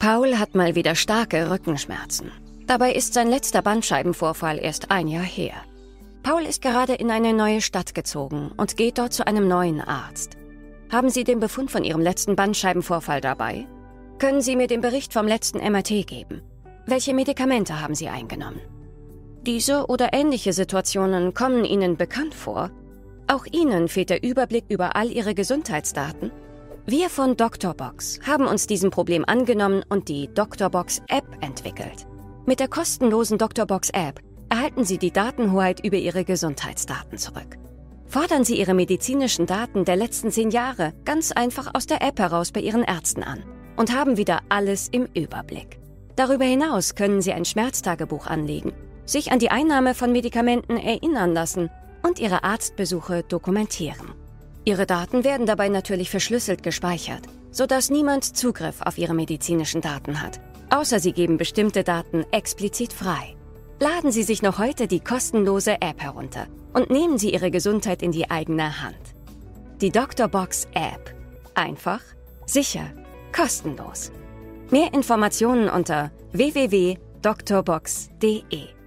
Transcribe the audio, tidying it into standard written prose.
Paul hat mal wieder starke Rückenschmerzen. Dabei ist sein letzter Bandscheibenvorfall erst ein Jahr her. Paul ist gerade in eine neue Stadt gezogen und geht dort zu einem neuen Arzt. Haben Sie den Befund von Ihrem letzten Bandscheibenvorfall dabei? Können Sie mir den Bericht vom letzten MRT geben? Welche Medikamente haben Sie eingenommen? Diese oder ähnliche Situationen kommen Ihnen bekannt vor? Auch Ihnen fehlt der Überblick über all Ihre Gesundheitsdaten? Wir von DrBox haben uns diesem Problem angenommen und die DrBox App entwickelt. Mit der kostenlosen DrBox App erhalten Sie die Datenhoheit über Ihre Gesundheitsdaten zurück. Fordern Sie Ihre medizinischen Daten der letzten 10 Jahre ganz einfach aus der App heraus bei Ihren Ärzten an und haben wieder alles im Überblick. Darüber hinaus können Sie ein Schmerztagebuch anlegen, sich an die Einnahme von Medikamenten erinnern lassen und Ihre Arztbesuche dokumentieren. Ihre Daten werden dabei natürlich verschlüsselt gespeichert, sodass niemand Zugriff auf Ihre medizinischen Daten hat, außer Sie geben bestimmte Daten explizit frei. Laden Sie sich noch heute die kostenlose App herunter und nehmen Sie Ihre Gesundheit in die eigene Hand. Die DrBox App. Einfach, sicher, kostenlos. Mehr Informationen unter www.drbox.de